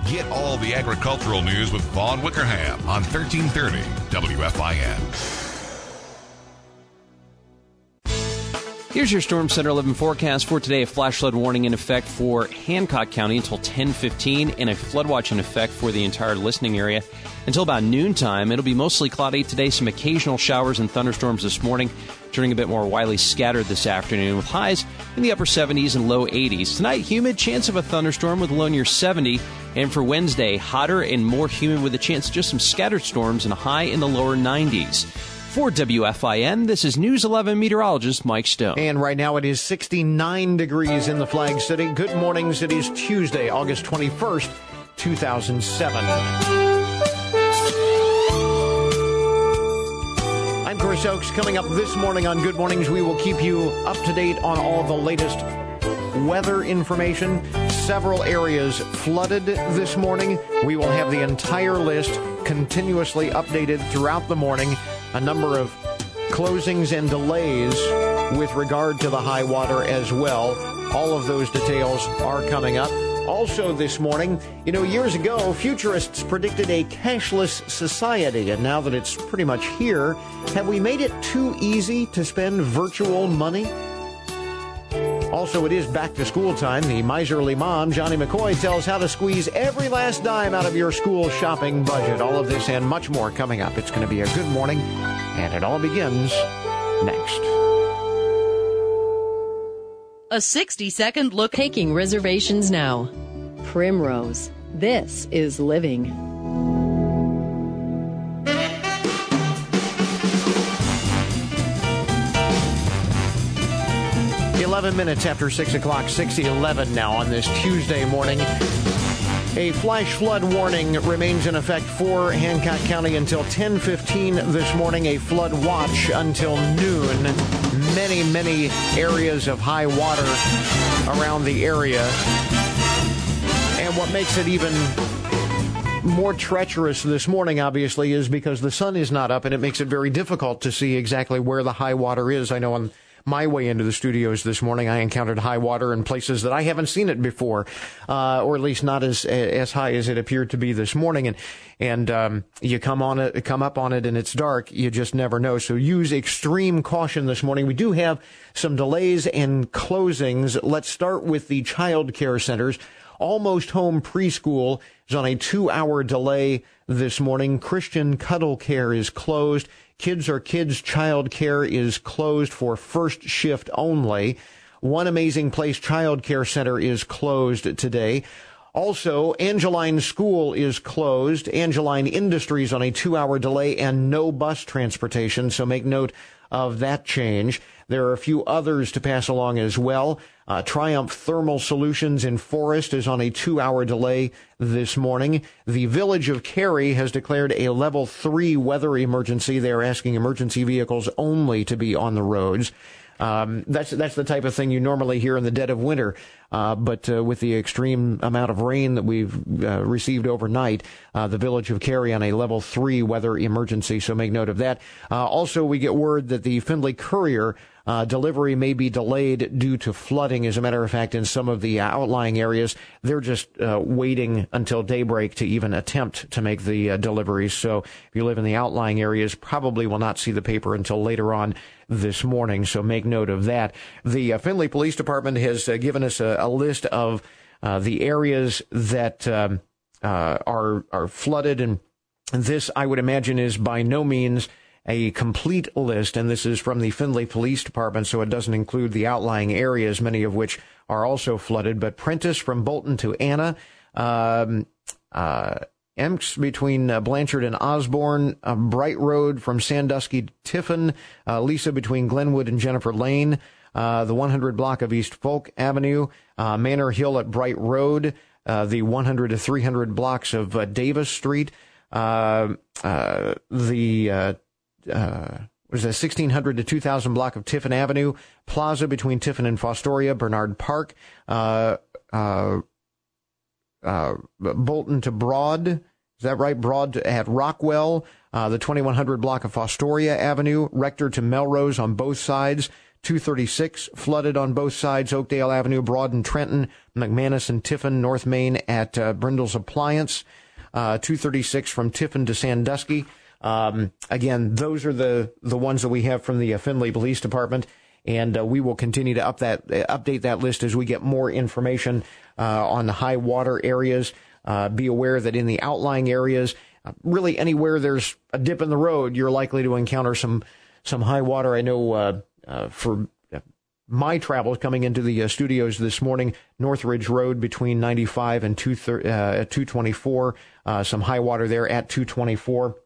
Get all the agricultural news with Vaughn Wickerham on 1330 WFIN. Here's your Storm Center 11 forecast for today. A flash flood warning in effect for Hancock County until 10:15 and a flood watch in effect for the entire listening area until about noontime. It'll be mostly cloudy today, some occasional showers and thunderstorms this morning, turning a bit more widely scattered this afternoon with highs in the upper 70s and low 80s. Tonight, humid, chance of a thunderstorm with a low near 70. And for Wednesday, hotter and more humid with a chance of just some scattered storms and a high in the lower 90s. For WFIN, this is News 11 meteorologist Mike Stone. And right now it is 69 degrees in the Flag City. Good morning. It is Tuesday, August 21st, 2007. I'm Chris Oakes. Coming up this morning on Good Mornings, we will keep you up to date on all the latest weather information. Several areas flooded this morning. We will have the entire list continuously updated throughout the morning. A number of closings and delays with regard to the high water as well. All of those details are coming up. Also this morning, years ago, futurists predicted a cashless society, and now that it's pretty much here, have we made it too easy to spend virtual money? Also, it is back to school time. The miserly mom, Johnny McCoy, tells how to squeeze every last dime out of your school shopping budget. All of this and much more coming up. It's going to be a good morning, and it all begins next. A 60-second look. Taking reservations now. Primrose. This is living. 11 minutes after 6 o'clock, 6:11 now on this Tuesday morning. A flash flood warning remains in effect for Hancock County until 10:15 this morning. A flood watch until noon. Many areas of high water around the area. And what makes it even more treacherous this morning, obviously, is because the sun is not up, and it makes it very difficult to see exactly where the high water is. I know on my way into the studios this morning, I encountered high water in places that I haven't seen it before, or at least not as high as it appeared to be this morning. And you come up on it, and it's dark. You just never know. So use extreme caution this morning. We do have some delays and closings. Let's start with the child care centers. Almost Home Preschool is on a 2-hour delay this morning. Christian Cuddle Care is closed. Kids Are Kids Child Care is closed for first shift only. One Amazing Place Child Care Center is closed today. Also, Angeline School is closed. Angeline Industries on a 2-hour delay and no bus transportation, so make note of that change. There are a few others to pass along as well. Triumph Thermal Solutions in Forest is on a 2-hour delay this morning. The Village of Cary has declared a level 3 weather emergency. They're asking emergency vehicles only to be on the roads. That's the type of thing you normally hear in the dead of winter. But with the extreme amount of rain that we've received overnight, the Village of Cary on a level 3 weather emergency. So make note of that. Also, we get word that the Findlay Courier delivery may be delayed due to flooding. As a matter of fact, in some of the outlying areas, they're just waiting until daybreak to even attempt to make the deliveries. So if you live in the outlying areas, probably will not see the paper until later on this morning. So make note of that. The Findlay Police Department has given us a list of the areas that are flooded, and this, I would imagine, is by no means a complete list, and this is from the Findlay Police Department, so it doesn't include the outlying areas, many of which are also flooded. But Prentice from Bolton to Anna, Emks between Blanchard and Osborne, Bright Road from Sandusky to Tiffin, Lisa between Glenwood and Jennifer Lane, the 100 block of East Folk Avenue, Manor Hill at Bright Road, the 100 to 300 blocks of Davis Street, the 1600 to 2000 block of Tiffin Avenue, Plaza between Tiffin and Fostoria, Bernard Park, Bolton to Broad, is that right? Broad at Rockwell, the 2100 block of Fostoria Avenue, Rector to Melrose on both sides, 236 flooded on both sides, Oakdale Avenue, Broad and Trenton, McManus and Tiffin, North Main at Brindle's Appliance, 236 from Tiffin to Sandusky. Again, those are the ones that we have from the Findlay Police Department, and we will continue to update that list as we get more information on the high water areas. Be aware that in the outlying areas, really anywhere there's a dip in the road, you're likely to encounter some high water. I know for my travels coming into the studios this morning, Northridge Road between 95 and 224, some high water there at 224,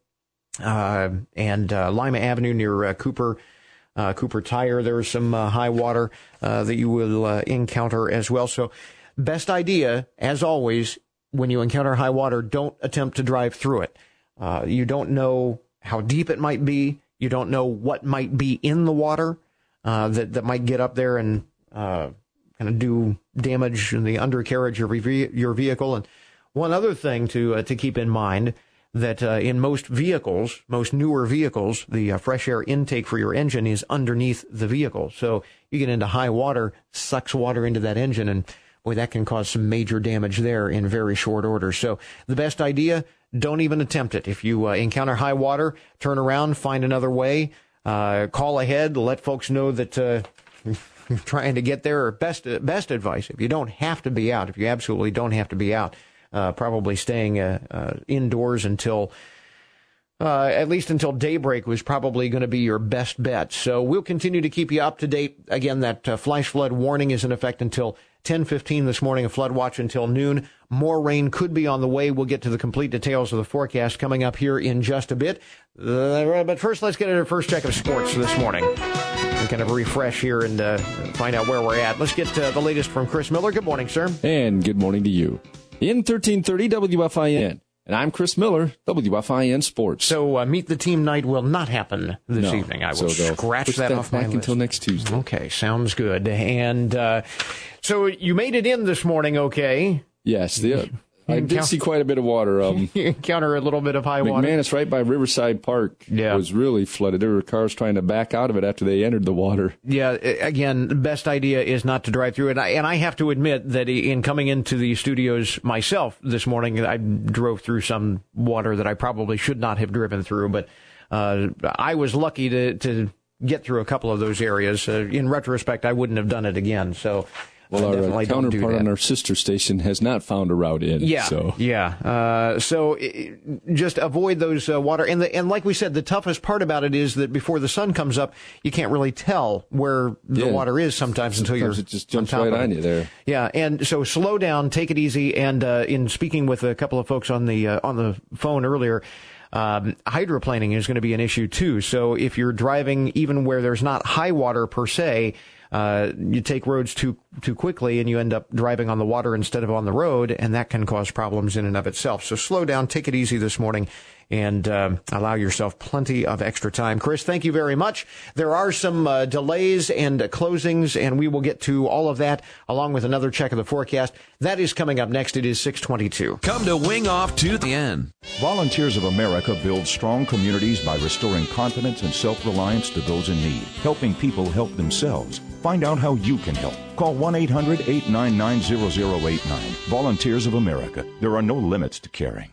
and Lima Avenue near Cooper Tire, there's some high water that you will encounter as well. So best idea, as always, when you encounter high water, don't attempt to drive through it. You don't know how deep it might be. You don't know what might be in the water that might get up there and kind of do damage in the undercarriage of your vehicle. And one other thing to keep in mind, that in most vehicles, most newer vehicles, the fresh air intake for your engine is underneath the vehicle. So you get into high water, sucks water into that engine, and boy, that can cause some major damage there in very short order. So the best idea, don't even attempt it. If you encounter high water, turn around, find another way, call ahead, let folks know that you're trying to get there. Or best advice, if you don't have to be out, if you absolutely don't have to be out, probably staying indoors until at least until daybreak was probably going to be your best bet. So we'll continue to keep you up to date. Again, that flash flood warning is in effect until 10:15 this morning, a flood watch until noon. More rain could be on the way. We'll get to the complete details of the forecast coming up here in just a bit. But first, let's get our first check of sports this morning. And kind of refresh here and find out where we're at. Let's get the latest from Chris Miller. Good morning, sir. And good morning to you. In 1330 WFIN. And I'm Chris Miller, WFIN Sports. So Meet the Team night will not happen this evening. I will scratch that off my list. Until next Tuesday. Okay, sounds good. And so you made it in this morning, okay? Yes, I did see quite a bit of water. You encounter a little bit of high water. McManus, right by Riverside Park, was really flooded. There were cars trying to back out of it after they entered the water. Yeah, again, the best idea is not to drive through it. And I have to admit that in coming into the studios myself this morning, I drove through some water that I probably should not have driven through. But I was lucky to get through a couple of those areas. In retrospect, I wouldn't have done it again. So. Well, our counterpart on our sister station has not found a route in. So just avoid those water. And like we said, the toughest part about it is that before the sun comes up, you can't really tell where the water is sometimes until it just jumps right on you there. Yeah, and so slow down, take it easy. And in speaking with a couple of folks on the phone earlier, hydroplaning is going to be an issue too. So if you're driving even where there's not high water per se, you take roads too quickly and you end up driving on the water instead of on the road, and that can cause problems in and of itself. So slow down, take it easy this morning, and allow yourself plenty of extra time. Chris, thank you very much. There are some delays and closings, and we will get to all of that along with another check of the forecast. That is coming up next. It is 6:22. Come to Wing Off to the End. Volunteers of America build strong communities by restoring confidence and self-reliance to those in need, helping people help themselves. Find out how you can help. Call 1-800-899-0089. Volunteers of America. There are no limits to caring.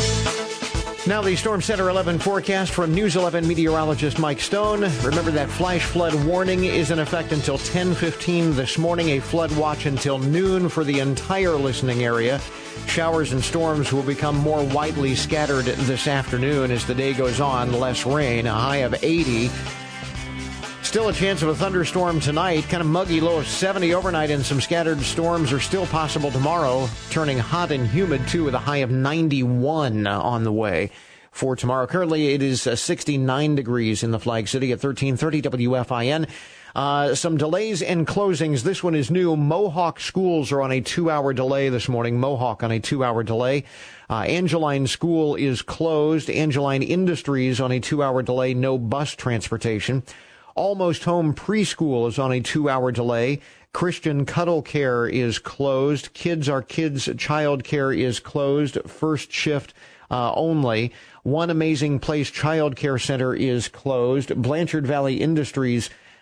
Now the Storm Center 11 forecast from News 11 meteorologist Mike Stone. Remember that flash flood warning is in effect until 10:15 this morning. A flood watch until noon for the entire listening area. Showers and storms will become more widely scattered this afternoon as the day goes on. Less rain, a high of 80. Still a chance of a thunderstorm tonight. Kind of muggy, low of 70 overnight, and some scattered storms are still possible tomorrow. Turning hot and humid, too, with a high of 91 on the way for tomorrow. Currently, it is 69 degrees in the Flag City at 1330 WFIN. Some delays and closings. This one is new. Mohawk schools are on a 2-hour delay this morning. Mohawk on a 2-hour delay. Angeline School is closed. Angeline Industries on a 2-hour delay. No bus transportation. Almost Home Preschool is on a 2-hour delay. Christian Cuddle Care is closed. Kids Are Kids Child Care is closed. First shift only. One Amazing Place Child Care Center is closed. Blanchard Valley Industries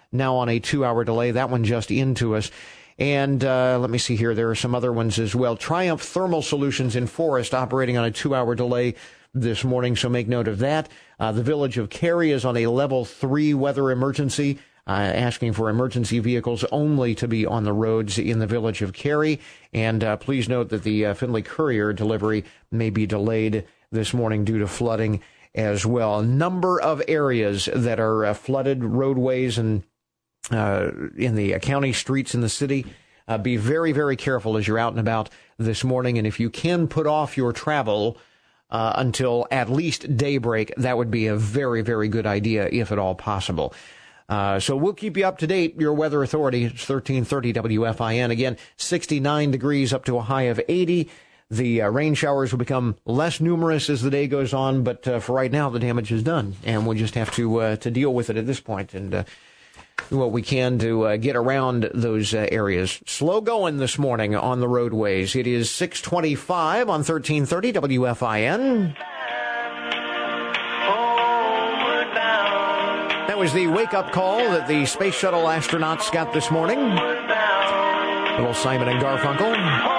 now on a 2-hour delay. That one just into us. And let me see here. There are some other ones as well. Triumph Thermal Solutions in Forest operating on a 2-hour delay this morning, so make note of that. The village of Cary is on a level 3 weather emergency, asking for emergency vehicles only to be on the roads in the village of Cary. And please note that the Findlay Courier delivery may be delayed this morning due to flooding as well. A number of areas that are flooded, roadways and in the county streets in the city. Be very, very careful as you're out and about this morning. And if you can put off your travel until at least daybreak, that would be a very, very good idea, if at all possible. So we'll keep you up to date. Your weather authority, it's 1330 WFIN. Again, 69 degrees up to a high of 80. The rain showers will become less numerous as the day goes on, but for right now, the damage is done, and we'll just have to deal with it at this point and do what we can to get around those areas. Slow going this morning on the roadways. It is 6:25 on 1330 WFIN. That was the wake-up call that the Space Shuttle astronauts got this morning. Little Simon and Garfunkel.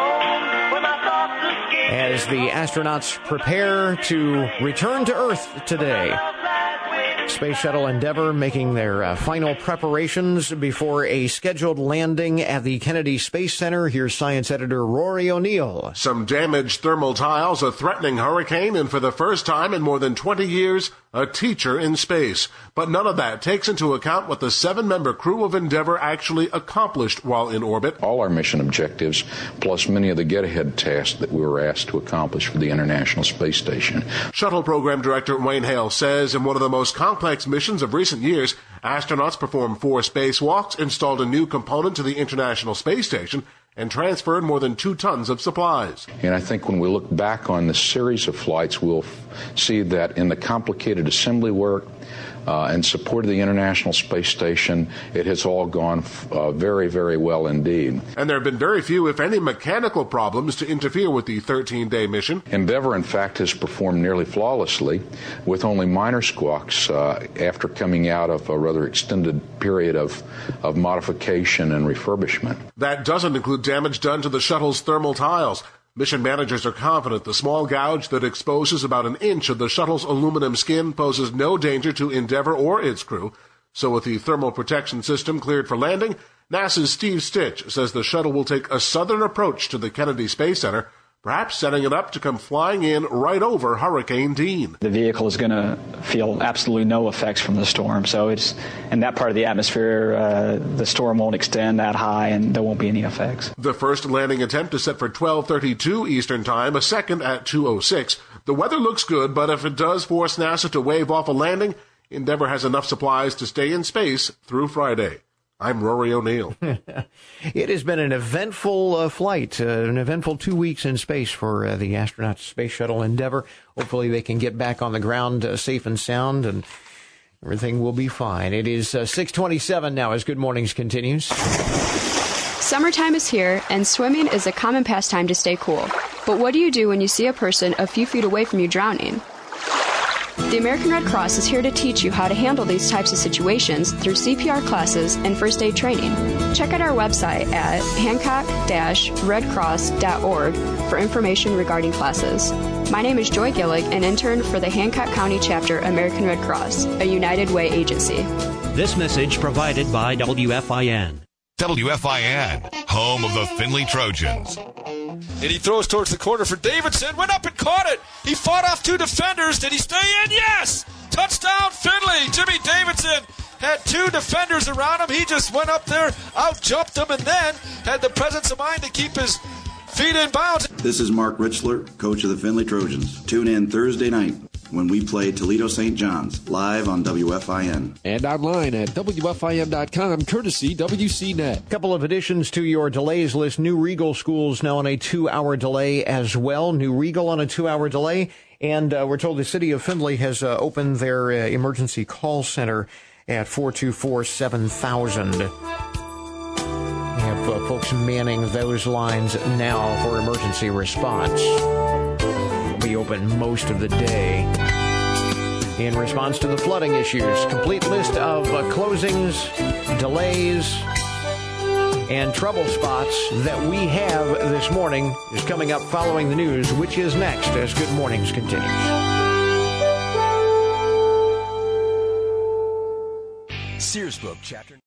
As the astronauts prepare to return to Earth today. Space Shuttle Endeavour making their final preparations before a scheduled landing at the Kennedy Space Center. Here's science editor Rory O'Neill. Some damaged thermal tiles, a threatening hurricane, and for the first time in more than 20 years, a teacher in space. But none of that takes into account what the 7-member crew of Endeavour actually accomplished while in orbit. All our mission objectives, plus many of the get-ahead tasks that we were asked to accomplish for the International Space Station. Shuttle Program Director Wayne Hale says in one of the most complex missions of recent years, astronauts performed 4 spacewalks, installed a new component to the International Space Station, and transferred more than 2 tons of supplies. And I think when we look back on this series of flights, we'll see that in the complicated assembly work and support of the International Space Station, it has all gone very, very well indeed. And there have been very few, if any, mechanical problems to interfere with the 13-day mission. Endeavour, in fact, has performed nearly flawlessly with only minor squawks after coming out of a rather extended period of modification and refurbishment. That doesn't include damage done to the shuttle's thermal tiles. Mission managers are confident the small gouge that exposes about an inch of the shuttle's aluminum skin poses no danger to Endeavour or its crew. So with the thermal protection system cleared for landing, NASA's Steve Stitch says the shuttle will take a southern approach to the Kennedy Space Center, perhaps setting it up to come flying in right over Hurricane Dean. The vehicle is going to feel absolutely no effects from the storm. So it's in that part of the atmosphere, the storm won't extend that high and there won't be any effects. The first landing attempt is set for 12:32 Eastern Time, a second at 2:06. The weather looks good, but if it does force NASA to wave off a landing, Endeavour has enough supplies to stay in space through Friday. I'm Rory O'Neill. It has been an eventful flight, an eventful 2 weeks in space for the astronauts, Space Shuttle Endeavour. Hopefully they can get back on the ground safe and sound, and everything will be fine. It is 6:27 now as Good Mornings continues. Summertime is here, and swimming is a common pastime to stay cool. But what do you do when you see a person a few feet away from you drowning? The American Red Cross is here to teach you how to handle these types of situations through CPR classes and first aid training. Check out our website at hancock-redcross.org for information regarding classes. My name is Joy Gillig, an intern for the Hancock County Chapter American Red Cross, a United Way agency. This message provided by WFIN. WFIN, home of the Findlay Trojans. And he throws towards the corner for Davidson. Went up and caught it. He fought off 2 defenders. Did he stay in? Yes! Touchdown, Findlay. Jimmy Davidson had 2 defenders around him. He just went up there, out-jumped them, and then had the presence of mind to keep his feet in bounds. This is Mark Richler, coach of the Findlay Trojans. Tune in Thursday night when we play Toledo St. John's, live on WFIN. And online at WFIN.com, courtesy WCNet. A couple of additions to your delays list. New Regal schools now on a 2-hour delay as well. New Regal on a 2-hour delay. And we're told the city of Findlay has opened their emergency call center at 424-7000. We have folks manning those lines now for emergency response. Be open most of the day. in response to the flooding issues. Complete list of closings, delays, and trouble spots that we have this morning is coming up following the news, which is next as Good Mornings continues. Sears Book, Chapter